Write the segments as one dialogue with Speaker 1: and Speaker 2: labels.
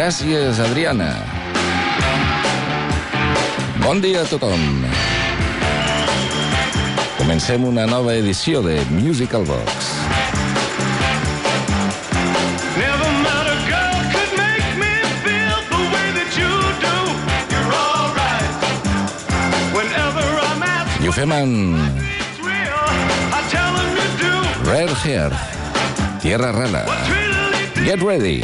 Speaker 1: Gràcies, Adriana. Bon dia a tothom. Comencem una nova edició de Musical Box. I ho fem amb Rare Hair, Tierra Rara. Get ready.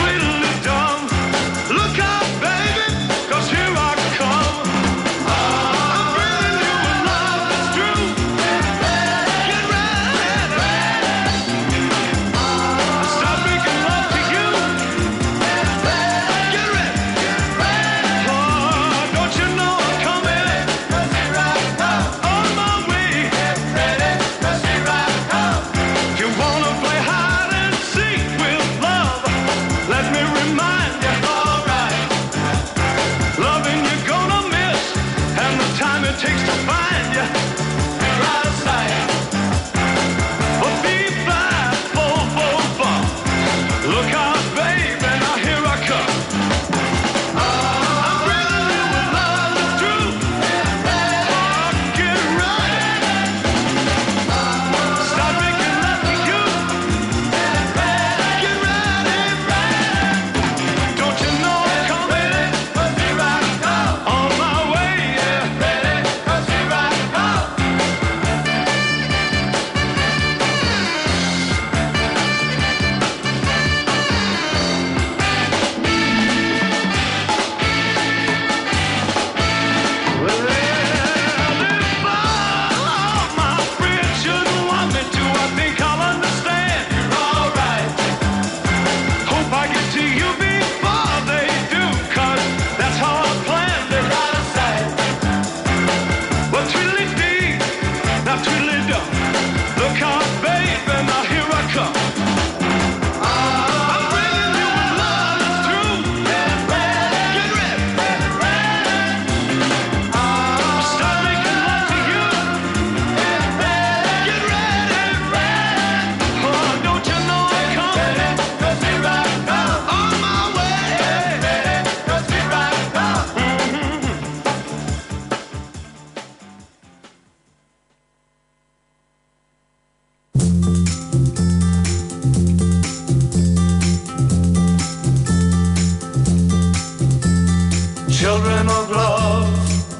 Speaker 2: Children of love,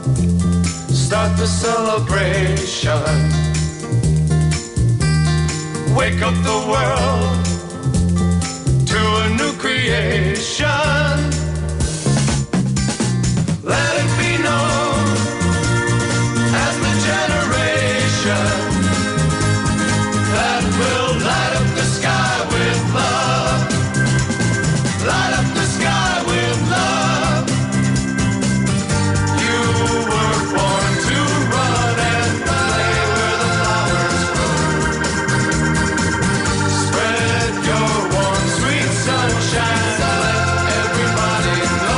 Speaker 2: start the celebration. Wake up the world to a new creation. Let it be known as the generation that will light up the sky with love. Light up the sky with love. You were born to run and play where the flowers grow. Spread your warm, sweet sunshine. Let everybody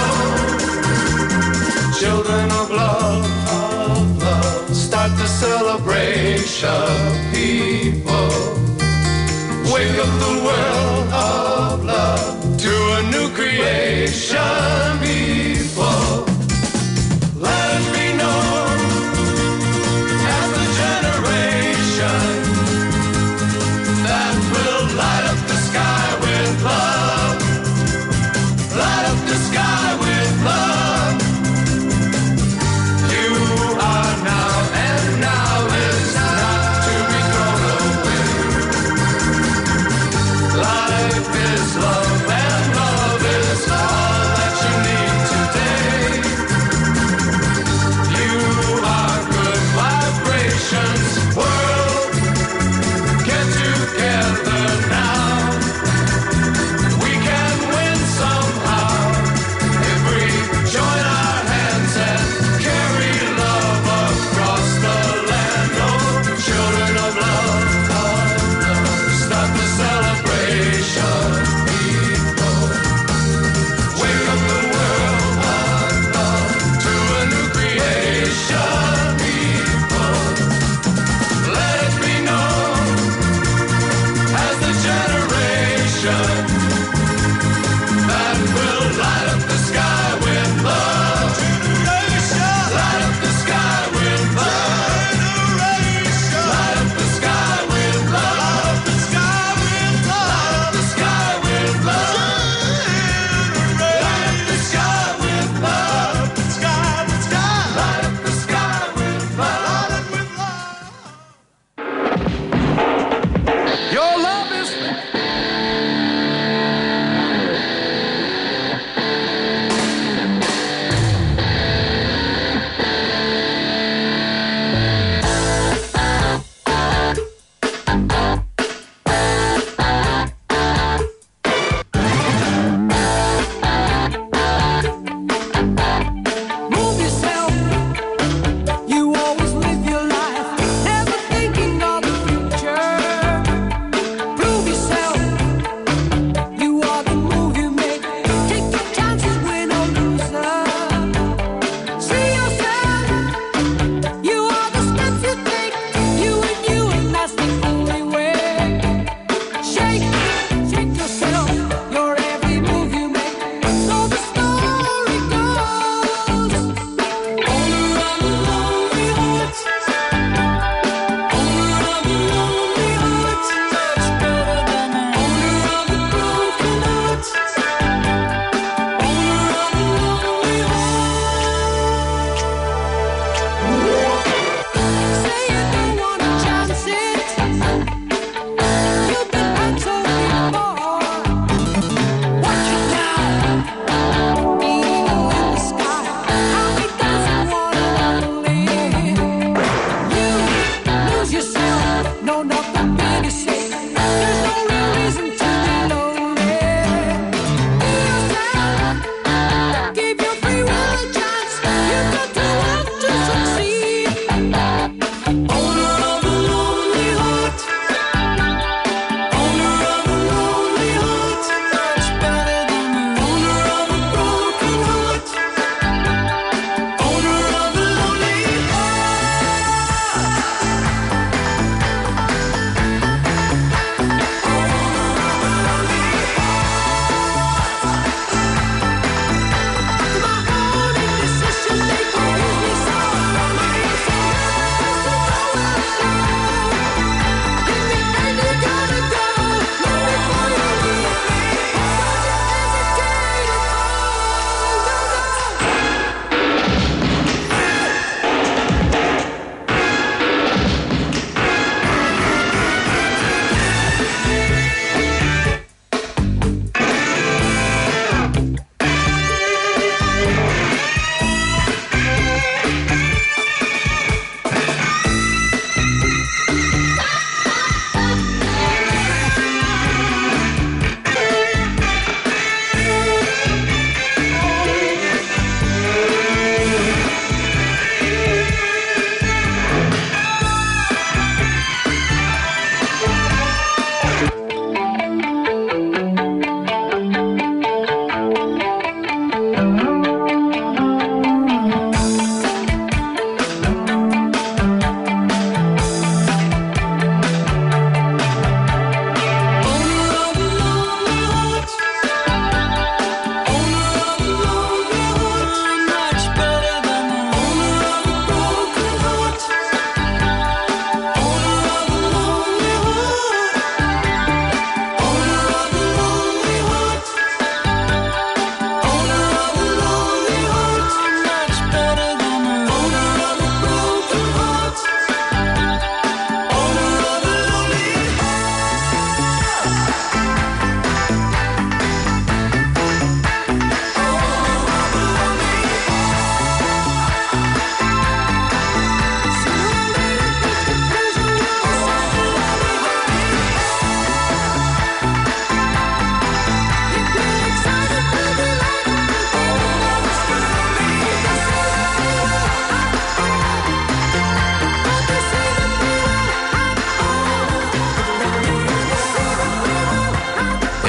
Speaker 2: know. Children of love, start the celebration. People, wake up the world of love to a new creation. People, let us be known as the generation that will light up the sky with love. Light up the sky with love. You are now, and now is not to be thrown away. Life is love, and love is all that you need.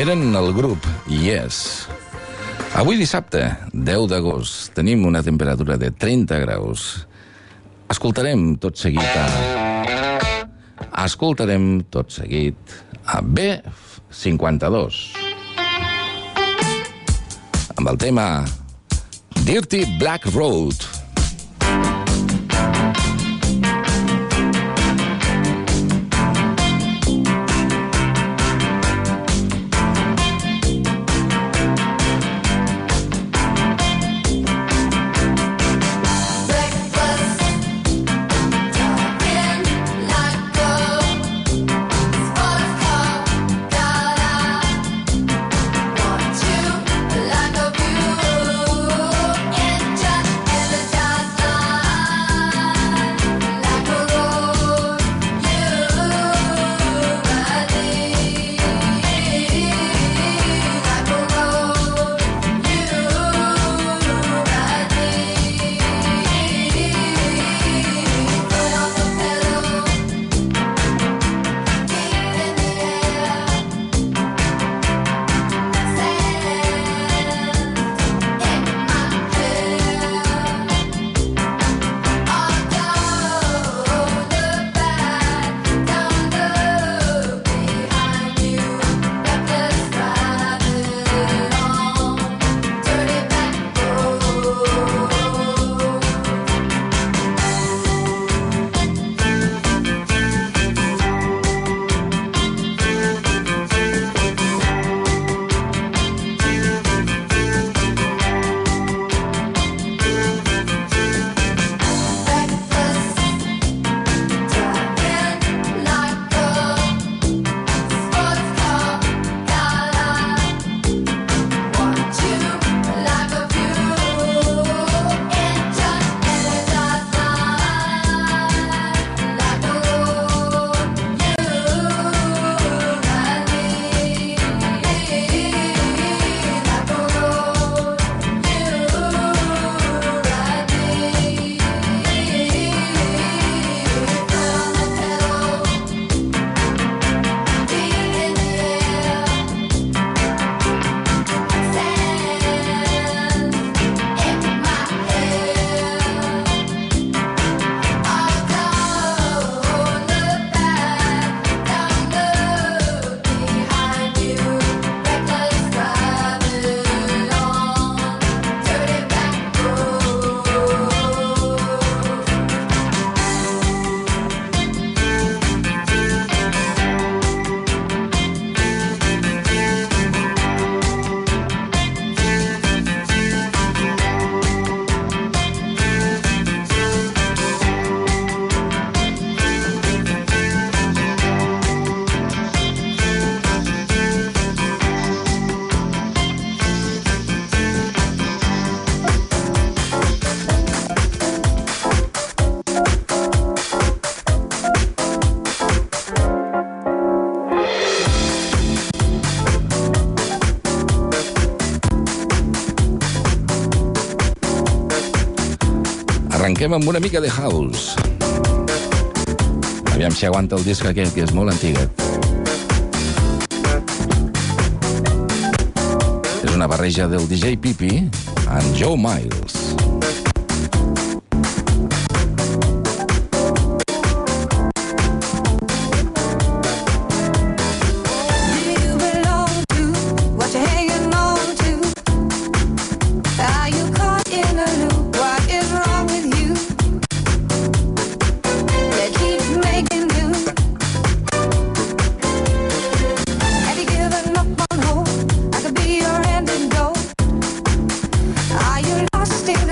Speaker 1: Eren el grup Yes. Avui dissabte, 10 d'agost, tenim una temperatura de 30 graus. Escoltarem tot seguit a B52 amb el tema Dirty Black Road. Arrenquem amb una mica de house. Aviam si aguanta el disc aquest, que és molt antiguet. És una barreja del DJ Pipi amb Joe Miles.
Speaker 3: Stay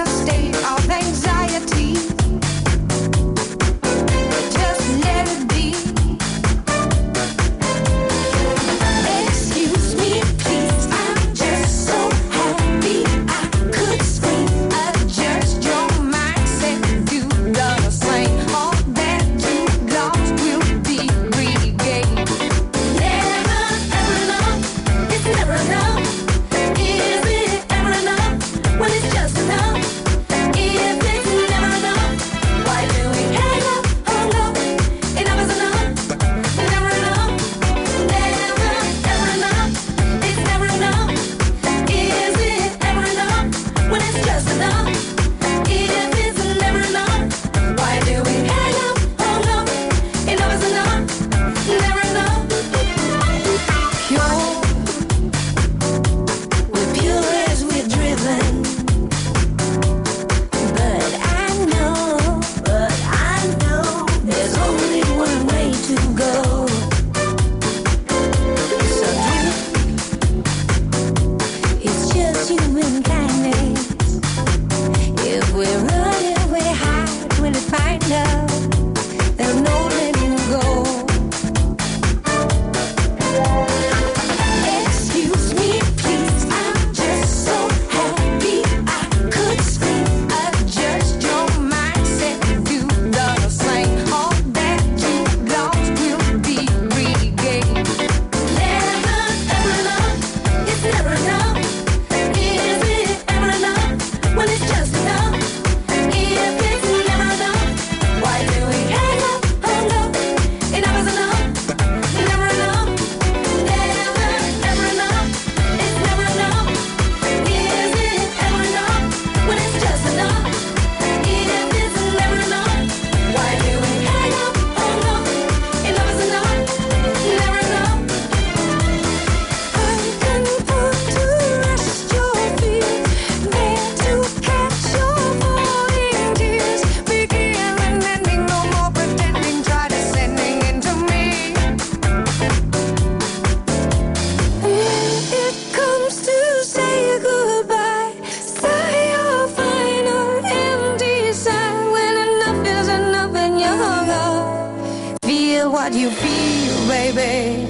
Speaker 3: do you feel, baby?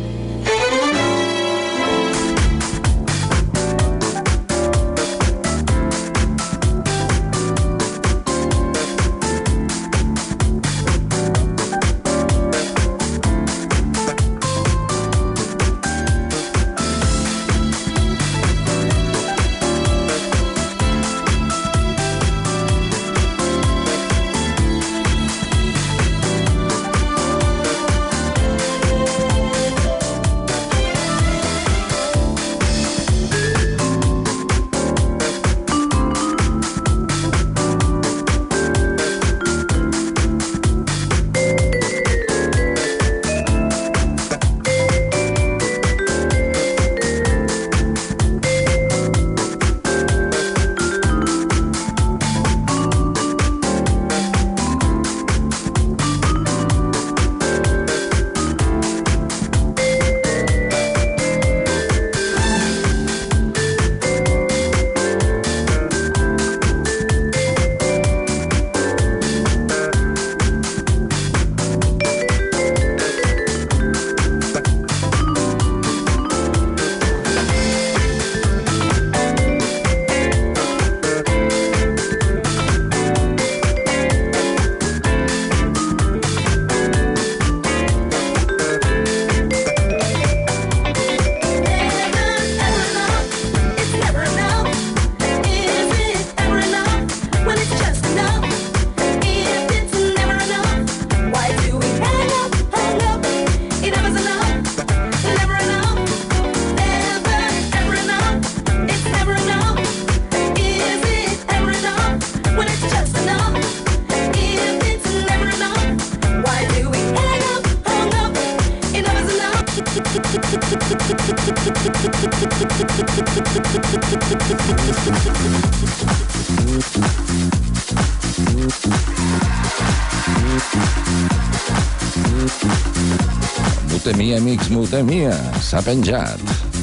Speaker 1: Mutemia, amics, Mutemia. S'ha penjat.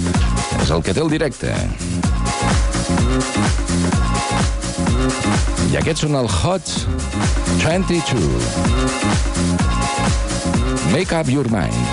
Speaker 1: És el que té el directe. I aquests són el Hot 22. Make up your mind.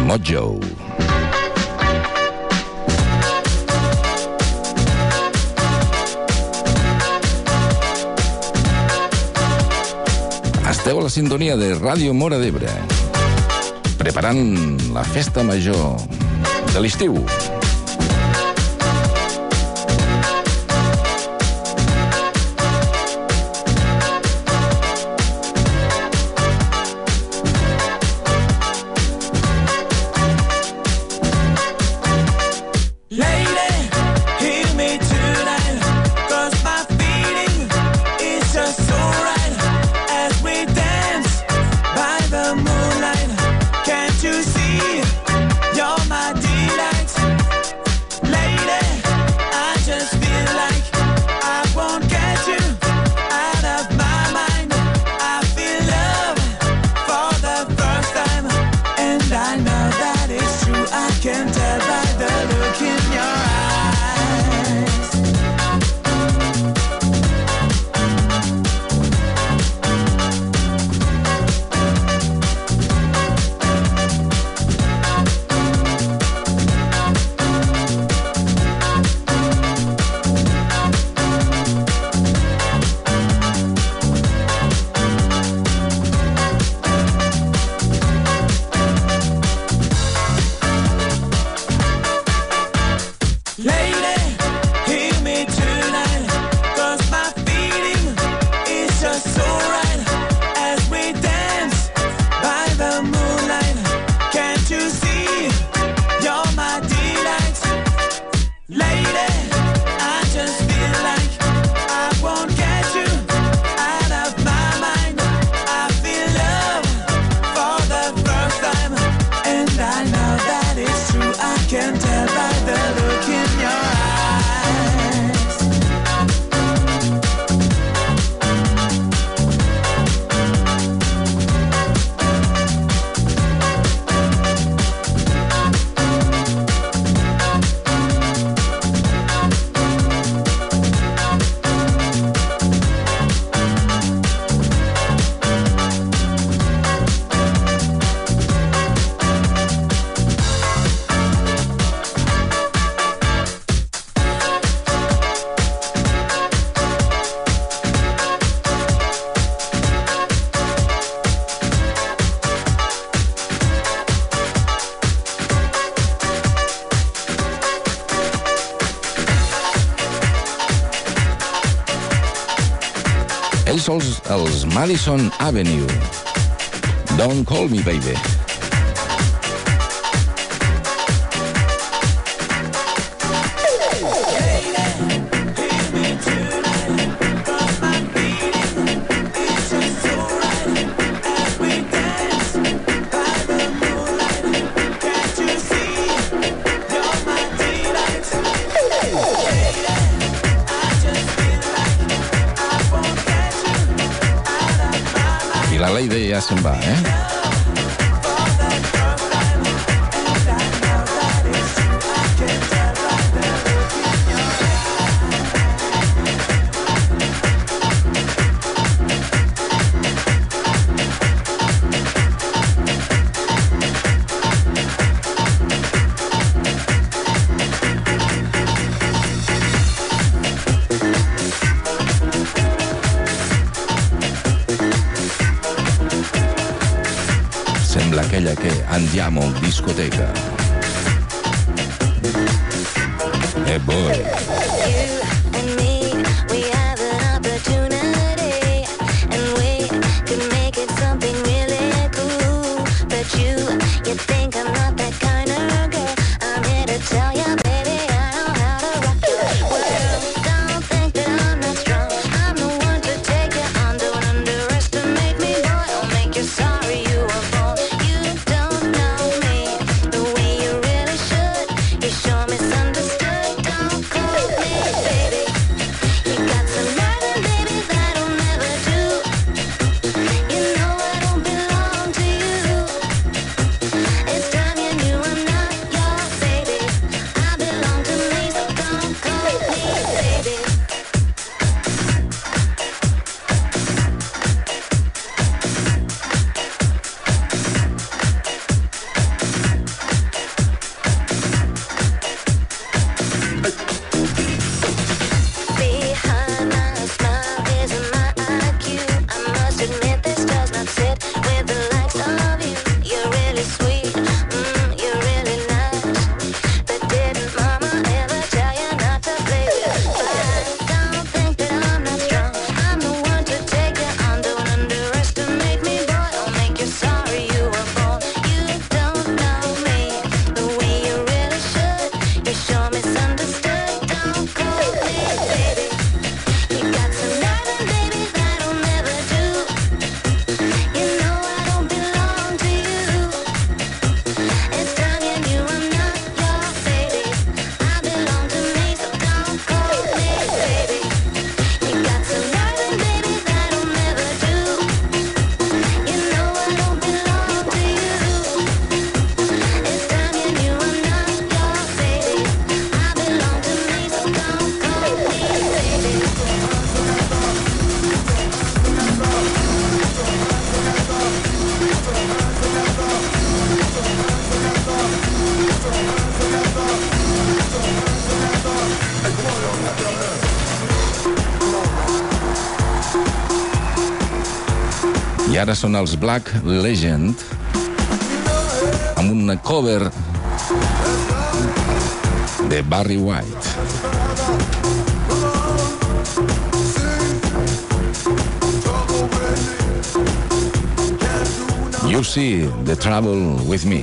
Speaker 1: Mojo. Esteu a la sintonia de Ràdio Móra d'Ebre, preparant la festa major de l'estiu. Ells són els Madison Avenue. Don't call me baby. I la Lady ja se'n va, Sembla aquella che andiamo in discoteca. E poi
Speaker 4: Misunderstood, don't call me baby.
Speaker 1: I ara són els Black Legend amb un cover de Barry White. You see the trouble with me.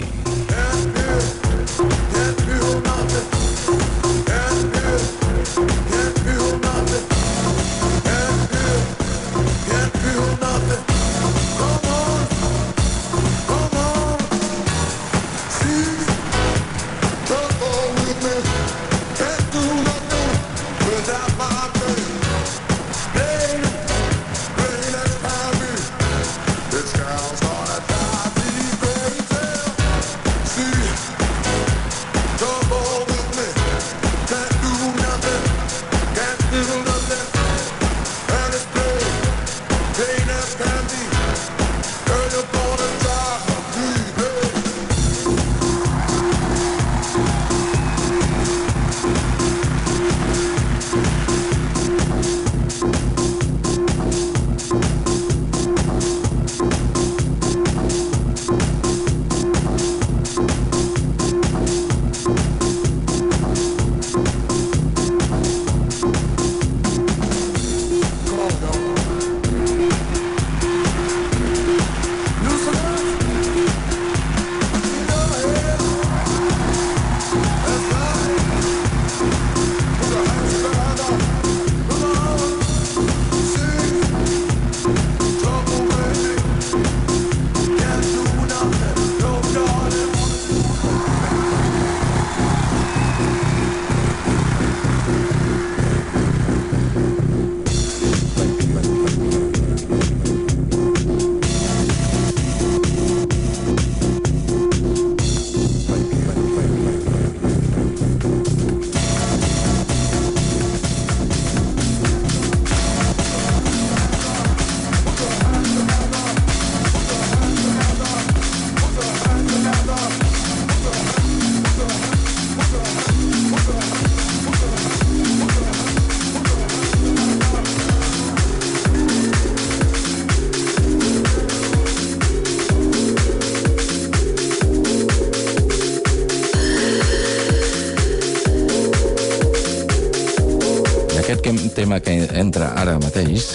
Speaker 1: Tema que entra ara mateix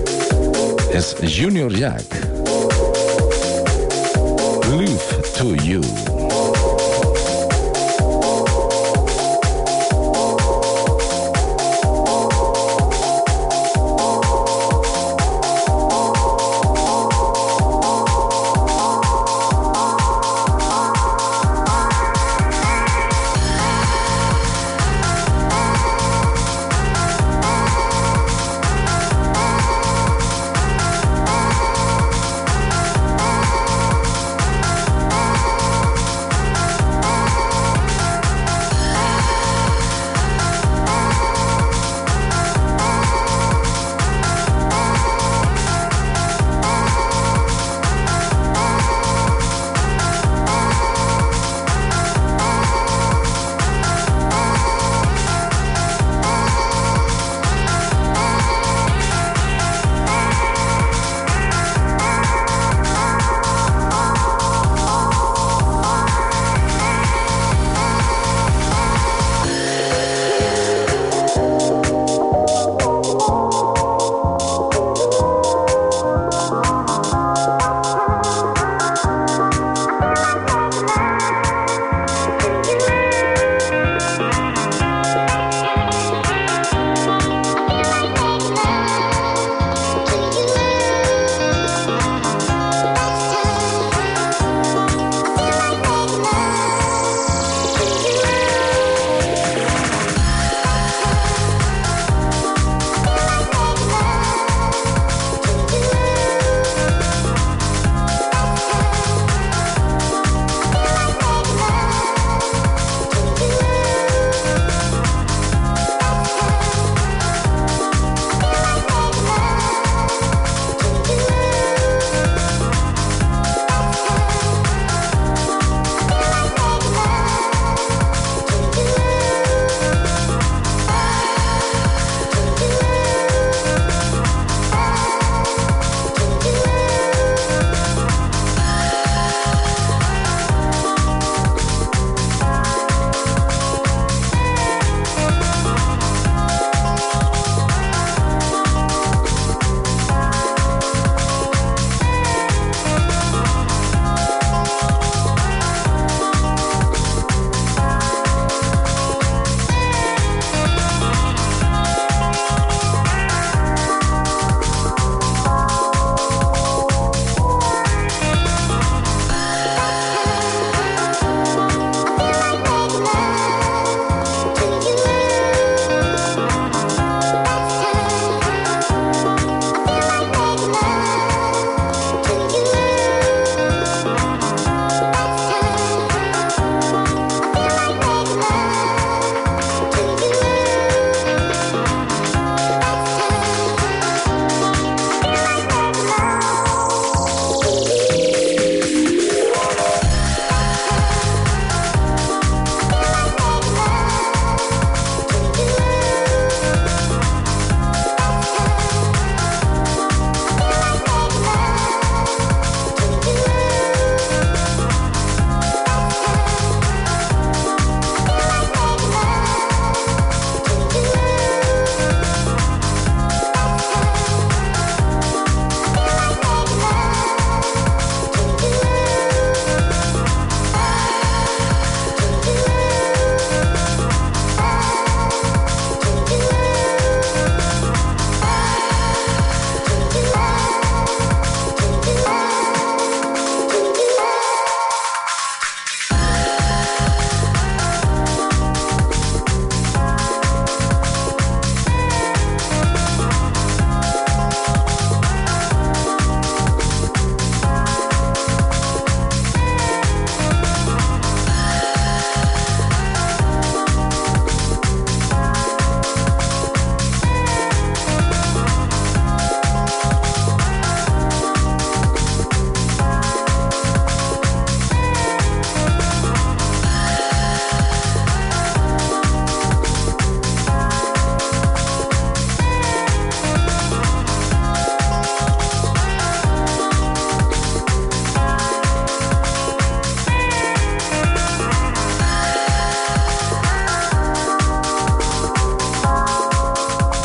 Speaker 1: és Junior Jack. Live to You.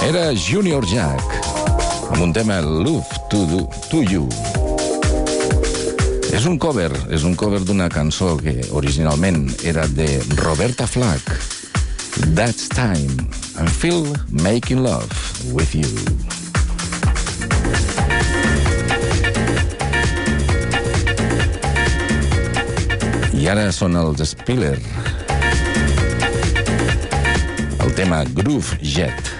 Speaker 1: Era Junior Jack, amb un tema Love to You. És un cover d'una cançó que originalment era de Roberta Flack. That's Time, I Feel Making Love with You. I ara són els Spiller. El tema Groove Jet.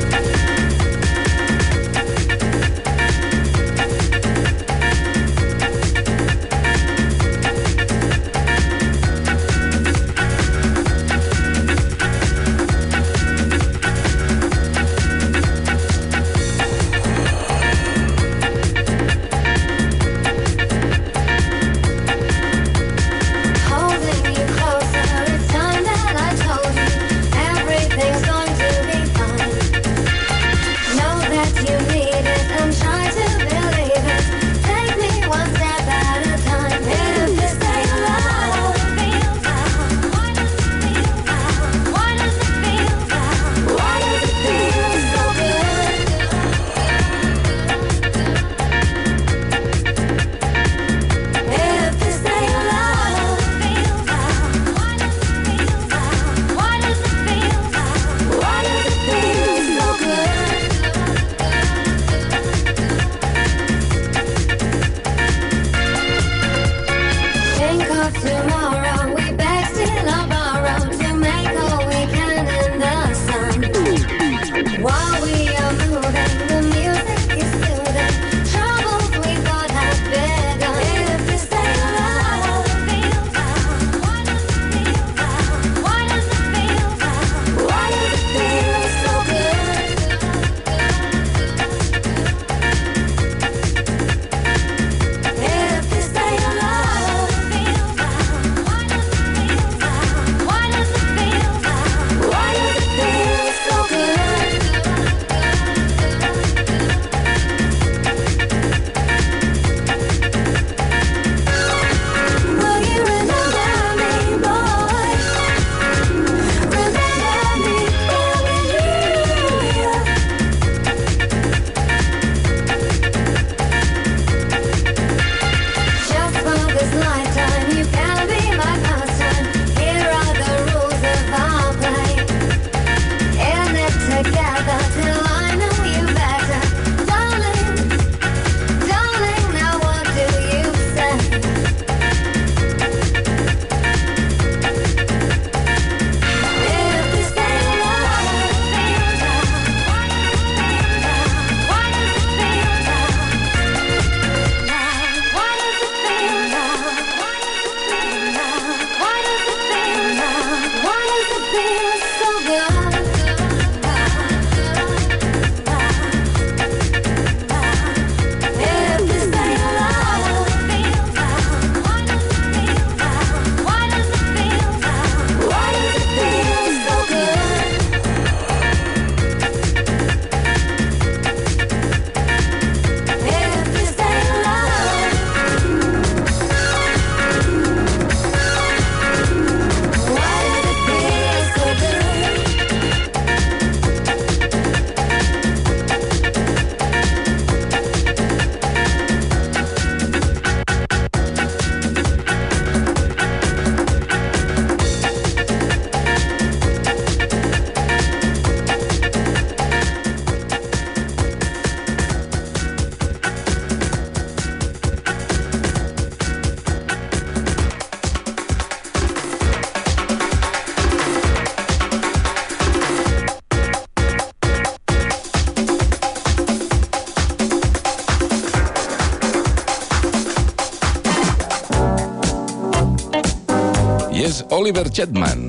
Speaker 1: És Oliver Chetman.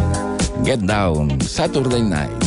Speaker 1: Get Down, Saturday Night.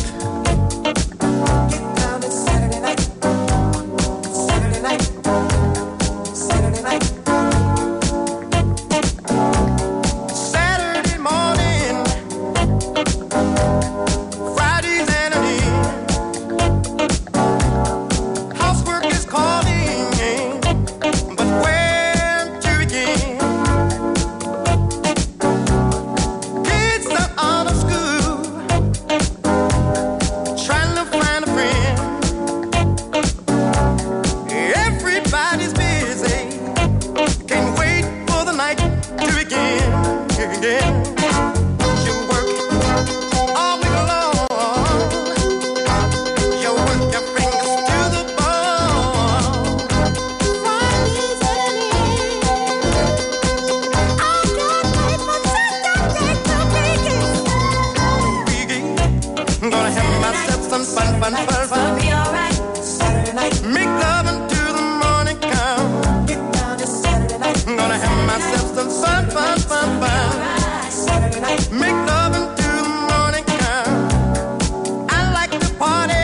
Speaker 4: fun, fun, fun.
Speaker 3: Be alright. Saturday night.
Speaker 4: Make love until the morning come.
Speaker 3: Get down to Saturday night.
Speaker 4: I'm gonna have myself some fun, fun, fun, fun.
Speaker 3: Alright. Saturday night.
Speaker 4: Make love until the morning come. I like to party.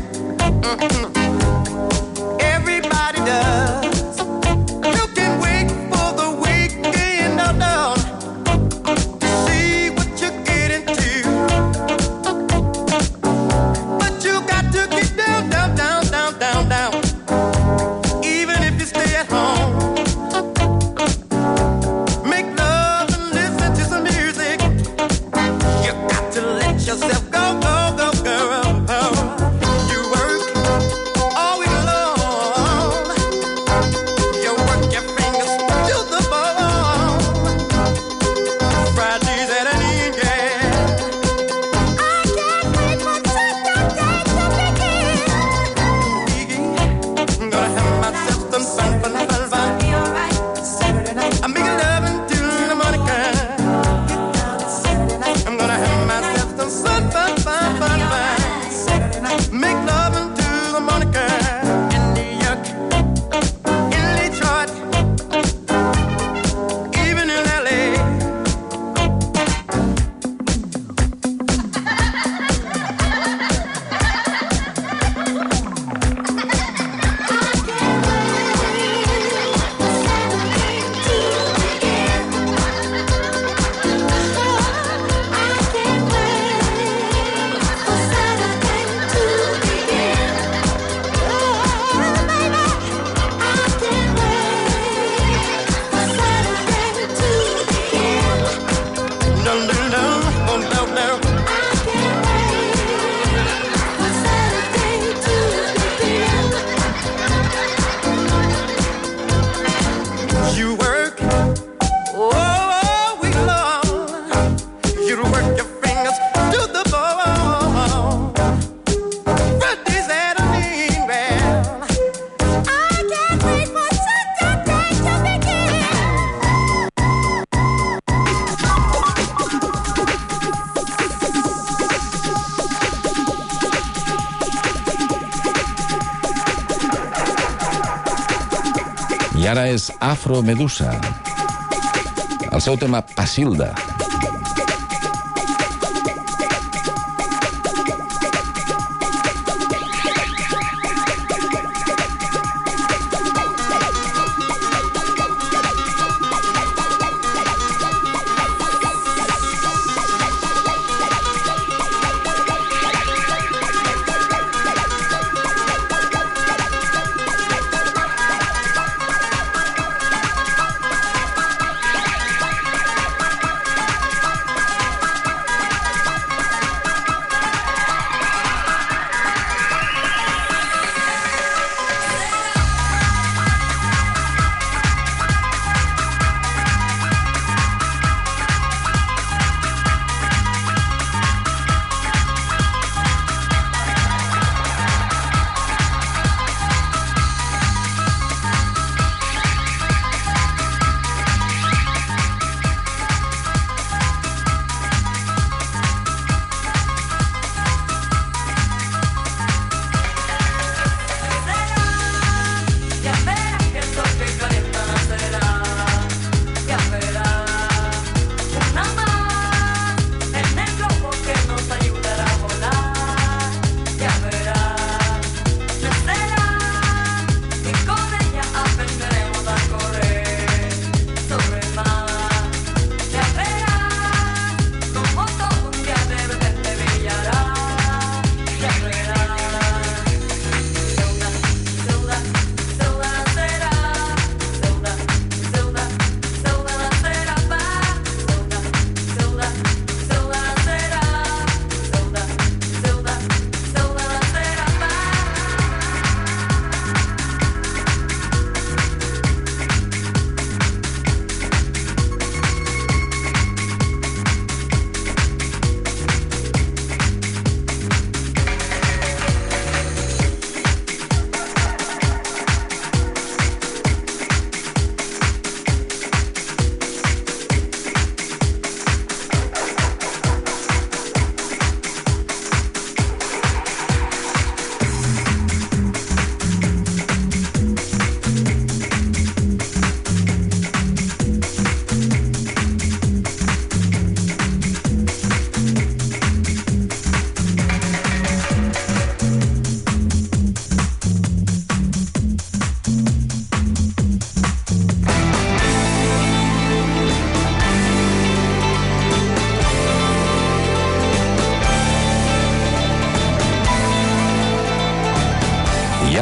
Speaker 4: Everybody does. You can wait for the weekend alone to see what you get into. But you got to get down, down, down, down, down, down. Even if you stay at home. Make love and listen to some music. You got to let yourself go, go, go, girl. You work all week long. You work your fingers to the bone. Fridays at an end, yeah.
Speaker 3: I can't wait for Saturday to begin.
Speaker 4: I'm gonna have myself some fun, fun, fun, fun.
Speaker 3: Be alright. Saturday night.
Speaker 4: I'm making love until the morning comes.
Speaker 3: Down to Saturday night.
Speaker 4: I'm gonna have myself some fun, fun, fun, fun, fun.
Speaker 3: Saturday night.
Speaker 4: Make love until the morning comes. In New York, in Detroit, even in LA. Dun, dun, dun, oh, no, no. You work all week long. You work your fingers to the bone. Fridays at an end, well.
Speaker 3: I can't wait for Saturday to begin.
Speaker 1: I ara és Afro Medusa. El seu tema Pasilda.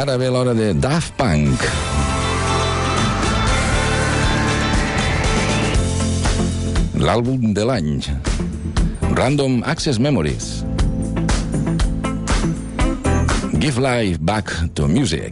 Speaker 1: ara ve l'hora de Daft Punk. L'àlbum de l'any. Random Access Memories. Give life back to music.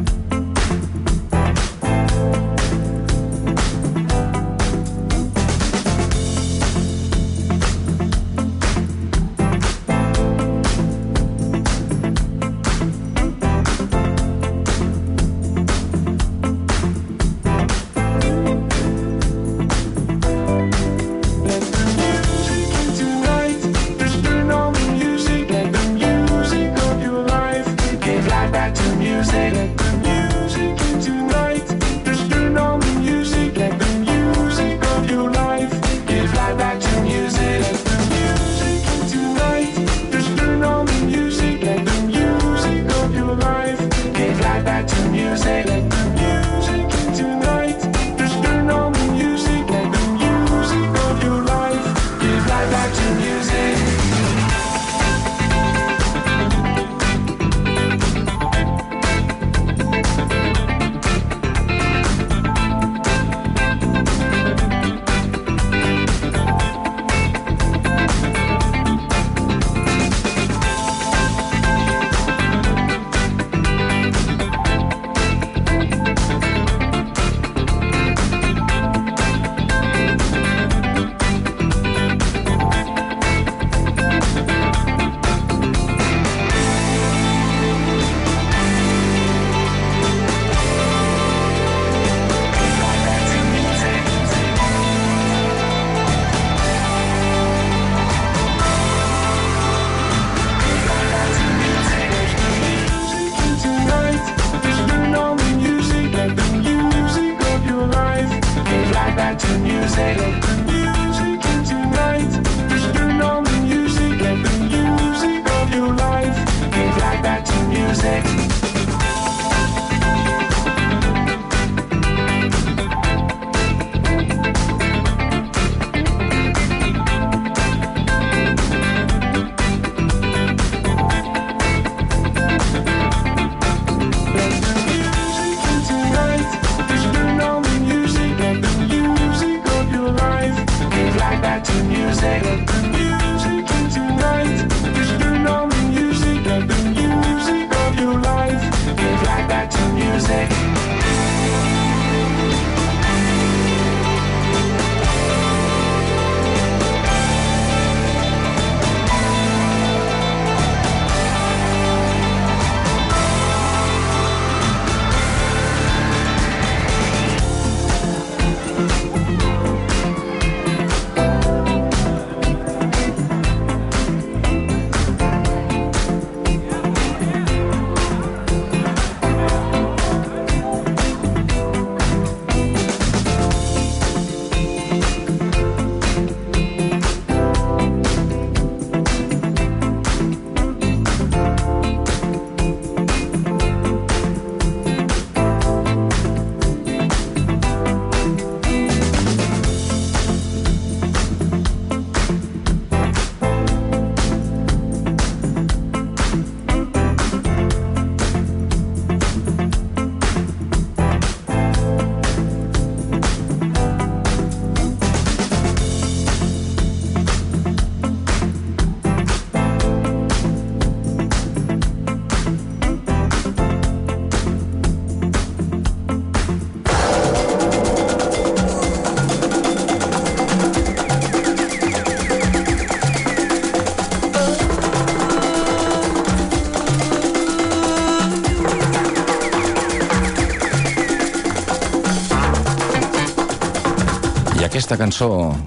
Speaker 1: Aquesta cançó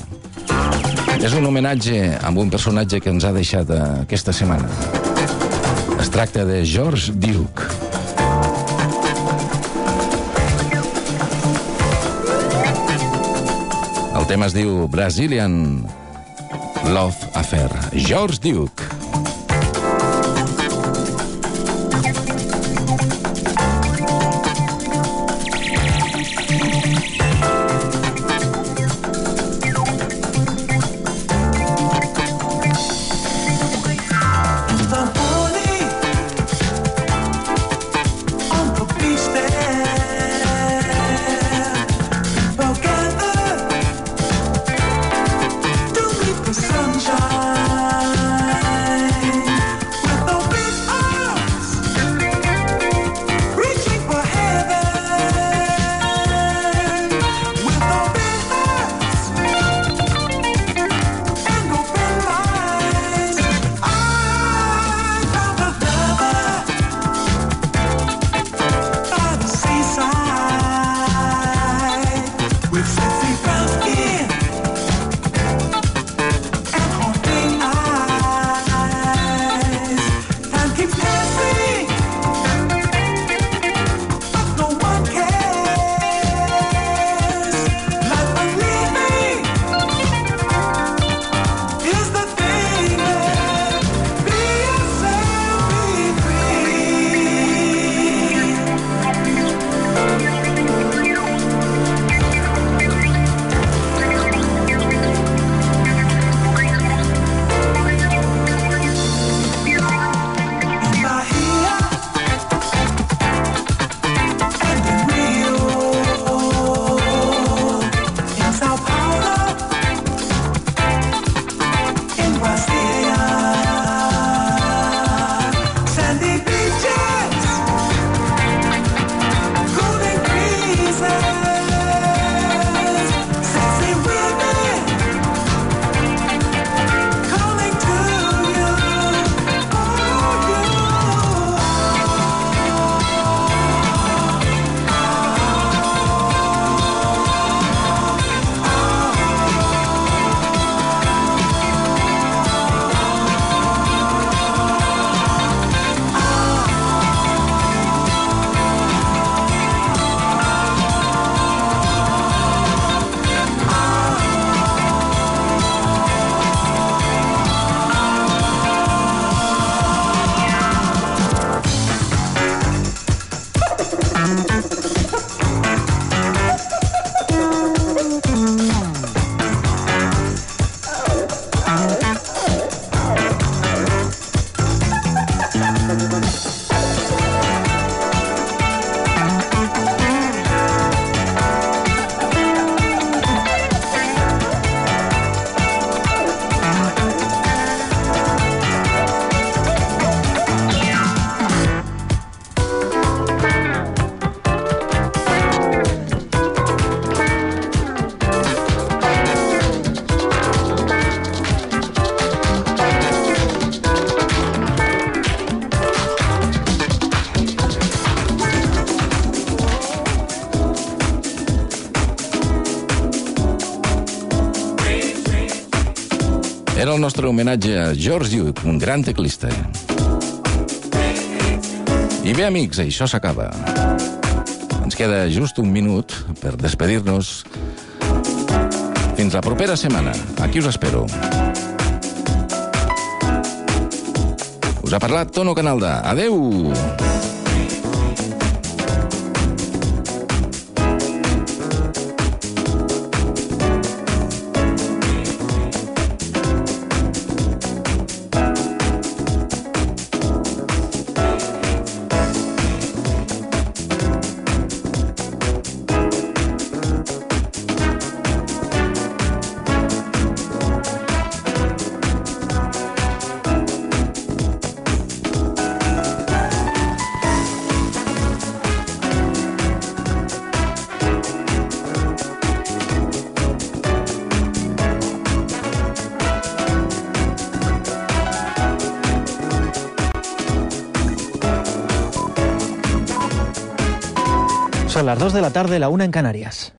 Speaker 1: és un homenatge amb un personatge que ens ha deixat aquesta setmana. Es tracta de George Duke. El tema es diu Brazilian Love Affair. George Duke. Era el nostre homenatge a George Duke, un gran teclista. I bé, amics, això s'acaba. Ens queda just un minut per despedir-nos. Fins la propera setmana. Aquí us espero. Us ha parlat Tono Canalda. Adeu!
Speaker 5: Son las 2 de la tarde, la 1 en Canarias.